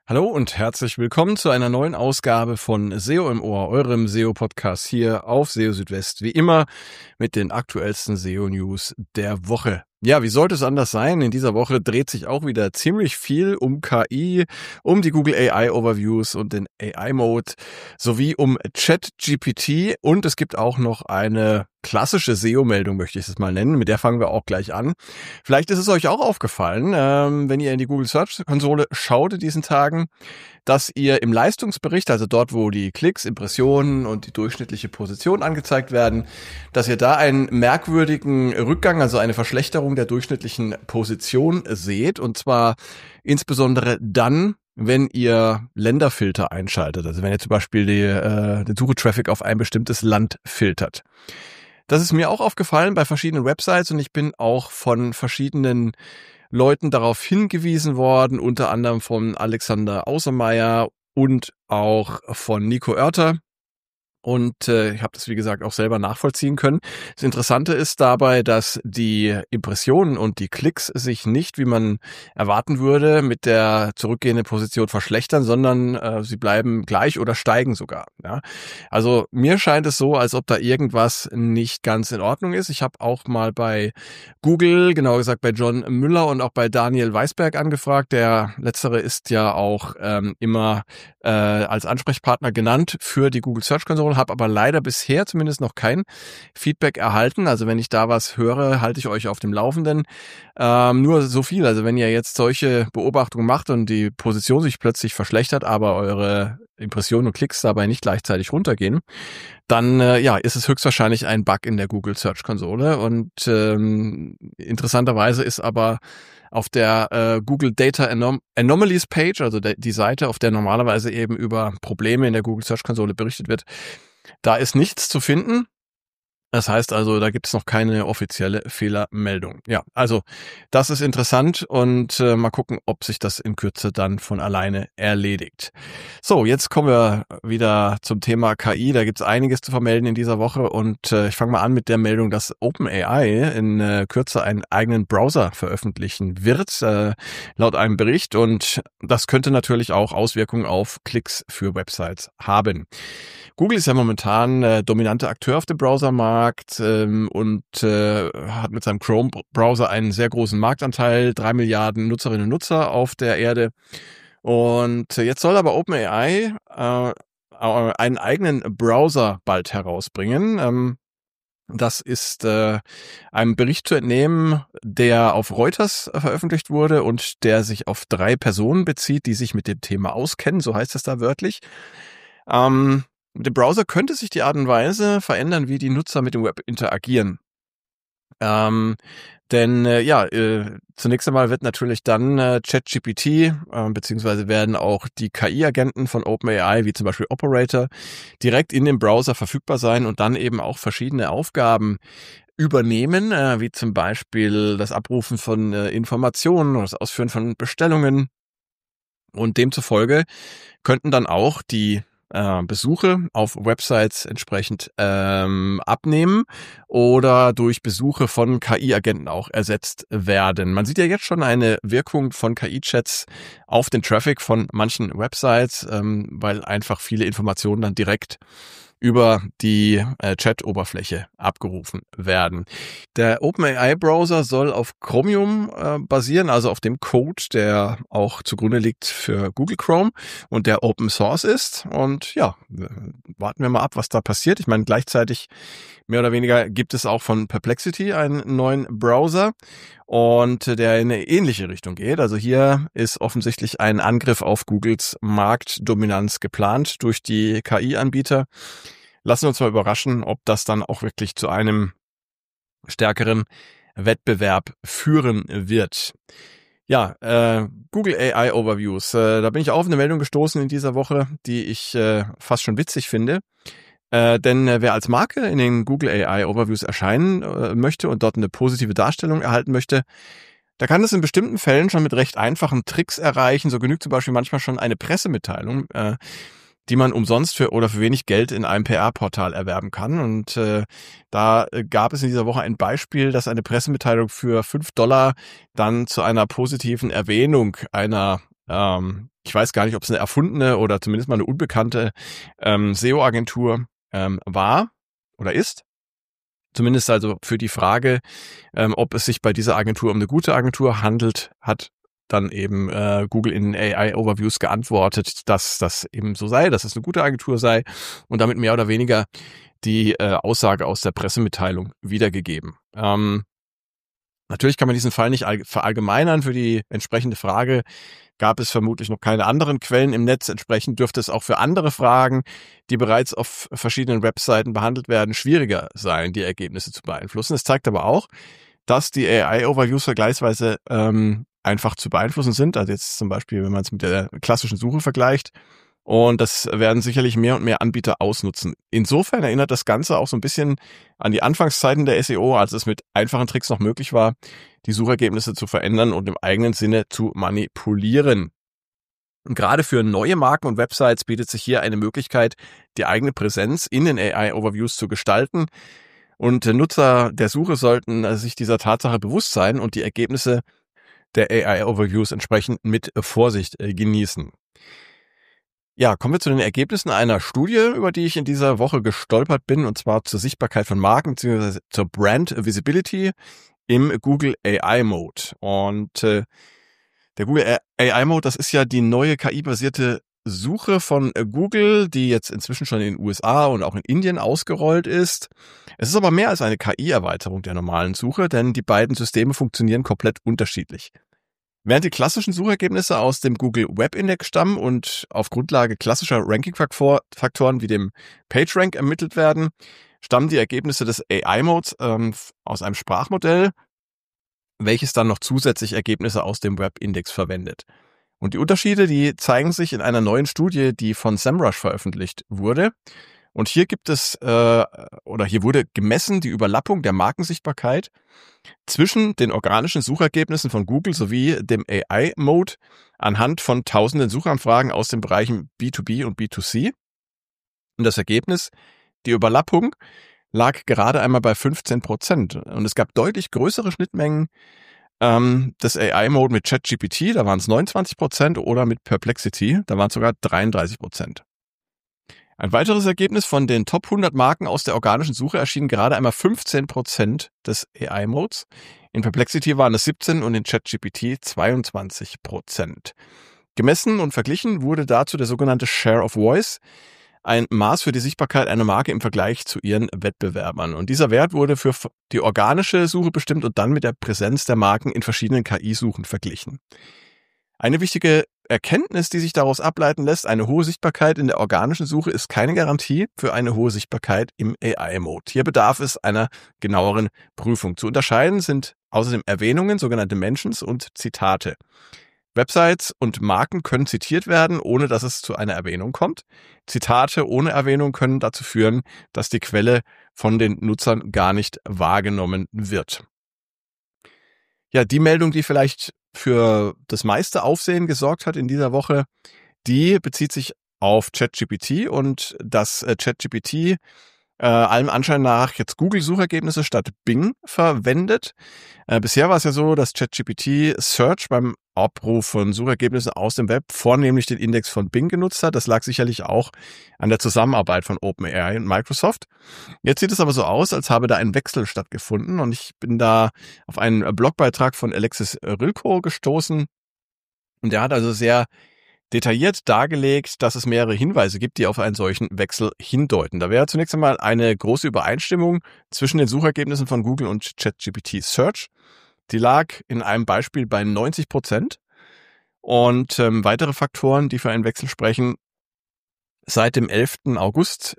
Hallo und herzlich willkommen zu einer neuen Ausgabe von SEO im Ohr, eurem SEO-Podcast hier auf SEO Südwest, wie immer mit den aktuellsten SEO-News der Woche. Ja, wie sollte es anders sein? In dieser Woche dreht sich auch wieder ziemlich viel um KI, um die Google AI Overviews und den AI Mode sowie um ChatGPT, und es gibt auch noch eine klassische SEO-Meldung, möchte ich es mal nennen. Mit der fangen wir auch gleich an. Vielleicht ist es euch auch aufgefallen, wenn ihr in die Google Search Konsole schaut in diesen Tagen, dass ihr im Leistungsbericht, also dort, wo die Klicks, Impressionen und die durchschnittliche Position angezeigt werden, dass ihr da einen merkwürdigen Rückgang, also eine Verschlechterung der durchschnittlichen Position seht, und zwar insbesondere dann, wenn ihr Länderfilter einschaltet, also wenn ihr zum Beispiel den Suche-Traffic auf ein bestimmtes Land filtert. Das ist mir auch aufgefallen bei verschiedenen Websites, und ich bin auch von verschiedenen Leuten darauf hingewiesen worden, unter anderem von Alexander Außermeier und auch von Nico Oerter. Und ich habe das, wie gesagt, auch selber nachvollziehen können. Das Interessante ist dabei, dass die Impressionen und die Klicks sich nicht, wie man erwarten würde, mit der zurückgehenden Position verschlechtern, sondern sie bleiben gleich oder steigen sogar. Ja? Also mir scheint es so, als ob da irgendwas nicht ganz in Ordnung ist. Ich habe auch mal bei Google, genauer gesagt bei John Müller und auch bei Daniel Weisberg angefragt. Der letztere ist ja auch immer als Ansprechpartner genannt für die Google Search Console, habe aber leider bisher zumindest noch kein Feedback erhalten. Also wenn ich da was höre, halte ich euch auf dem Laufenden. Nur so viel, also wenn ihr jetzt solche Beobachtungen macht und die Position sich plötzlich verschlechtert, aber eure Impressionen und Klicks dabei nicht gleichzeitig runtergehen, dann ist es höchstwahrscheinlich ein Bug in der Google Search Konsole. Und interessanterweise ist aber auf der Google Data Anomalies Page, also die Seite, auf der normalerweise eben über Probleme in der Google Search Konsole berichtet wird, da ist nichts zu finden. Das heißt also, da gibt es noch keine offizielle Fehlermeldung. Ja, also das ist interessant, und mal gucken, ob sich das in Kürze dann von alleine erledigt. So, jetzt kommen wir wieder zum Thema KI. Da gibt es einiges zu vermelden in dieser Woche, und ich fange mal an mit der Meldung, dass OpenAI in Kürze einen eigenen Browser veröffentlichen wird, laut einem Bericht, und das könnte natürlich auch Auswirkungen auf Klicks für Websites haben. Google ist ja momentan dominanter Akteur auf dem Browsermarkt und hat mit seinem Chrome-Browser einen sehr großen Marktanteil, 3 Milliarden Nutzerinnen und Nutzer auf der Erde. Und jetzt soll aber OpenAI einen eigenen Browser bald herausbringen. Das ist einem Bericht zu entnehmen, der auf Reuters veröffentlicht wurde und der sich auf 3 Personen bezieht, die sich mit dem Thema auskennen, so heißt es da wörtlich. Mit dem Browser könnte sich die Art und Weise verändern, wie die Nutzer mit dem Web interagieren. Zunächst einmal wird natürlich dann ChatGPT beziehungsweise werden auch die KI-Agenten von OpenAI, wie zum Beispiel Operator, direkt in dem Browser verfügbar sein und dann eben auch verschiedene Aufgaben übernehmen, wie zum Beispiel das Abrufen von Informationen oder das Ausführen von Bestellungen. Und demzufolge könnten dann auch die Besuche auf Websites entsprechend abnehmen oder durch Besuche von KI-Agenten auch ersetzt werden. Man sieht ja jetzt schon eine Wirkung von KI-Chats auf den Traffic von manchen Websites, weil einfach viele Informationen dann direkt über die Chat-Oberfläche abgerufen werden. Der OpenAI-Browser soll auf Chromium basieren, also auf dem Code, der auch zugrunde liegt für Google Chrome und der Open Source ist. Und ja, warten wir mal ab, was da passiert. Ich meine, gleichzeitig mehr oder weniger gibt es auch von Perplexity einen neuen Browser, und der in eine ähnliche Richtung geht. Also hier ist offensichtlich ein Angriff auf Googles Marktdominanz geplant durch die KI-Anbieter. Lassen wir uns mal überraschen, ob das dann auch wirklich zu einem stärkeren Wettbewerb führen wird. Ja, Google AI Overviews. Da bin ich auch auf eine Meldung gestoßen in dieser Woche, die ich fast schon witzig finde. Denn wer als Marke in den Google AI Overviews erscheinen möchte und dort eine positive Darstellung erhalten möchte, da kann es in bestimmten Fällen schon mit recht einfachen Tricks erreichen. So genügt zum Beispiel manchmal schon eine Pressemitteilung, die man umsonst für wenig Geld in einem PR-Portal erwerben kann. Und da gab es in dieser Woche ein Beispiel, dass eine Pressemitteilung für $5 dann zu einer positiven Erwähnung einer ich weiß gar nicht, ob es eine erfundene oder zumindest mal eine unbekannte SEO-Agentur war oder ist. Zumindest also für die Frage, ob es sich bei dieser Agentur um eine gute Agentur handelt, hat dann eben Google in AI-Overviews geantwortet, dass das eben so sei, dass es eine gute Agentur sei und damit mehr oder weniger die Aussage aus der Pressemitteilung wiedergegeben. Natürlich kann man diesen Fall nicht verallgemeinern. Für die entsprechende Frage gab es vermutlich noch keine anderen Quellen im Netz. Entsprechend dürfte es auch für andere Fragen, die bereits auf verschiedenen Webseiten behandelt werden, schwieriger sein, die Ergebnisse zu beeinflussen. Es zeigt aber auch, dass die AI-Overviews vergleichsweise einfach zu beeinflussen sind. Also jetzt zum Beispiel, wenn man es mit der klassischen Suche vergleicht. Und das werden sicherlich mehr und mehr Anbieter ausnutzen. Insofern erinnert das Ganze auch so ein bisschen an die Anfangszeiten der SEO, als es mit einfachen Tricks noch möglich war, die Suchergebnisse zu verändern und im eigenen Sinne zu manipulieren. Und gerade für neue Marken und Websites bietet sich hier eine Möglichkeit, die eigene Präsenz in den AI-Overviews zu gestalten. Und Nutzer der Suche sollten sich dieser Tatsache bewusst sein und die Ergebnisse der AI-Overviews entsprechend mit Vorsicht genießen. Ja, kommen wir zu den Ergebnissen einer Studie, über die ich in dieser Woche gestolpert bin, und zwar zur Sichtbarkeit von Marken bzw. zur Brand Visibility im Google AI Mode. Und der Google AI Mode, das ist ja die neue KI-basierte Suche von Google, die jetzt inzwischen schon in den USA und auch in Indien ausgerollt ist. Es ist aber mehr als eine KI-Erweiterung der normalen Suche, denn die beiden Systeme funktionieren komplett unterschiedlich. Während die klassischen Suchergebnisse aus dem Google Web Index stammen und auf Grundlage klassischer Ranking-Faktoren wie dem PageRank ermittelt werden, stammen die Ergebnisse des AI-Modes aus einem Sprachmodell, welches dann noch zusätzlich Ergebnisse aus dem Web Index verwendet. Und die Unterschiede, die zeigen sich in einer neuen Studie, die von SEMrush veröffentlicht wurde. Und hier hier wurde gemessen die Überlappung der Markensichtbarkeit zwischen den organischen Suchergebnissen von Google sowie dem AI-Mode anhand von tausenden Suchanfragen aus den Bereichen B2B und B2C. Und das Ergebnis, die Überlappung, lag gerade einmal bei 15%. Und es gab deutlich größere Schnittmengen des AI-Mode mit ChatGPT, da waren es 29%, oder mit Perplexity, da waren es sogar 33%. Ein weiteres Ergebnis: von den Top 100 Marken aus der organischen Suche erschienen gerade einmal 15% des AI-Modes. In Perplexity waren es 17% und in ChatGPT 22%. Gemessen und verglichen wurde dazu der sogenannte Share of Voice, ein Maß für die Sichtbarkeit einer Marke im Vergleich zu ihren Wettbewerbern. Und dieser Wert wurde für die organische Suche bestimmt und dann mit der Präsenz der Marken in verschiedenen KI-Suchen verglichen. Eine wichtige Erkenntnis, die sich daraus ableiten lässt: eine hohe Sichtbarkeit in der organischen Suche ist keine Garantie für eine hohe Sichtbarkeit im AI-Mode. Hier bedarf es einer genaueren Prüfung. Zu unterscheiden sind außerdem Erwähnungen, sogenannte Mentions, und Zitate. Websites und Marken können zitiert werden, ohne dass es zu einer Erwähnung kommt. Zitate ohne Erwähnung können dazu führen, dass die Quelle von den Nutzern gar nicht wahrgenommen wird. Ja, die Meldung, die vielleicht für das meiste Aufsehen gesorgt hat in dieser Woche, die bezieht sich auf ChatGPT und dass ChatGPT allem Anschein nach jetzt Google-Suchergebnisse statt Bing verwendet. Bisher war es ja so, dass ChatGPT Search beim Abruf von Suchergebnissen aus dem Web vornehmlich den Index von Bing genutzt hat. Das lag sicherlich auch an der Zusammenarbeit von OpenAI und Microsoft. Jetzt sieht es aber so aus, als habe da ein Wechsel stattgefunden, und ich bin da auf einen Blogbeitrag von Alexis Rilko gestoßen, und der hat also sehr detailliert dargelegt, dass es mehrere Hinweise gibt, die auf einen solchen Wechsel hindeuten. Da wäre zunächst einmal eine große Übereinstimmung zwischen den Suchergebnissen von Google und ChatGPT Search. Die lag in einem Beispiel bei 90%. Und weitere Faktoren, die für einen Wechsel sprechen: Seit dem 11. August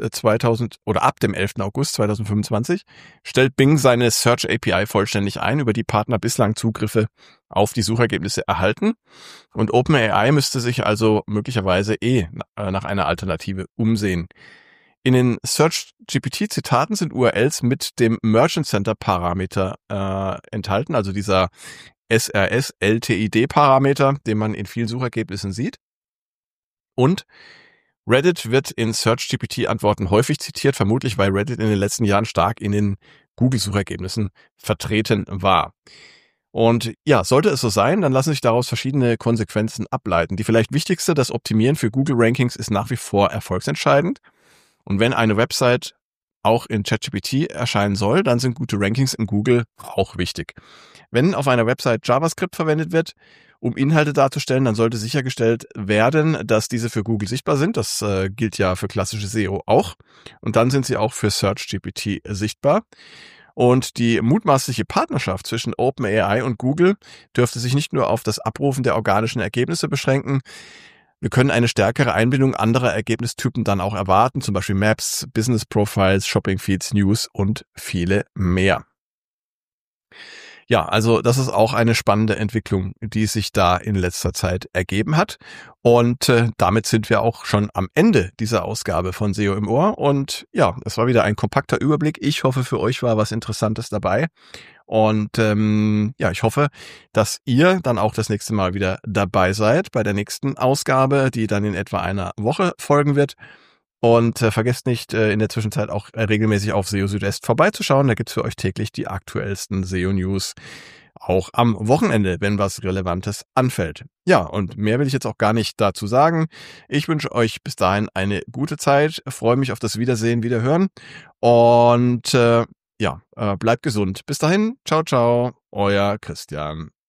2025 stellt Bing seine Search API vollständig ein, über die Partner bislang Zugriffe auf die Suchergebnisse erhalten. Und OpenAI müsste sich also möglicherweise nach einer Alternative umsehen. In den Search-GPT-Zitaten sind URLs mit dem Merchant Center-Parameter enthalten, also dieser SRS-LTID-Parameter, den man in vielen Suchergebnissen sieht. Und Reddit wird in Search-GPT-Antworten häufig zitiert, vermutlich weil Reddit in den letzten Jahren stark in den Google-Suchergebnissen vertreten war. Und ja, sollte es so sein, dann lassen sich daraus verschiedene Konsequenzen ableiten. Die vielleicht wichtigste, das Optimieren für Google-Rankings ist nach wie vor erfolgsentscheidend. Und wenn eine Website auch in ChatGPT erscheinen soll, dann sind gute Rankings in Google auch wichtig. Wenn auf einer Website JavaScript verwendet wird, um Inhalte darzustellen, dann sollte sichergestellt werden, dass diese für Google sichtbar sind. Das gilt ja für klassische SEO auch. Und dann sind sie auch für SearchGPT sichtbar. Und die mutmaßliche Partnerschaft zwischen OpenAI und Google dürfte sich nicht nur auf das Abrufen der organischen Ergebnisse beschränken. Wir können eine stärkere Einbindung anderer Ergebnistypen dann auch erwarten, zum Beispiel Maps, Business Profiles, Shopping Feeds, News und viele mehr. Ja, also das ist auch eine spannende Entwicklung, die sich da in letzter Zeit ergeben hat. Und damit sind wir auch schon am Ende dieser Ausgabe von SEO im Ohr. Und ja, es war wieder ein kompakter Überblick. Ich hoffe, für euch war was Interessantes dabei. Und ja, ich hoffe, dass ihr dann auch das nächste Mal wieder dabei seid bei der nächsten Ausgabe, die dann in etwa einer Woche folgen wird. Und vergesst nicht, in der Zwischenzeit auch regelmäßig auf SEO Südwest vorbeizuschauen. Da gibt's für euch täglich die aktuellsten SEO-News. Auch am Wochenende, wenn was Relevantes anfällt. Ja, und mehr will ich jetzt auch gar nicht dazu sagen. Ich wünsche euch bis dahin eine gute Zeit. Freue mich auf das Wiedersehen, Wiederhören. Und bleibt gesund. Bis dahin, ciao, ciao, euer Christian.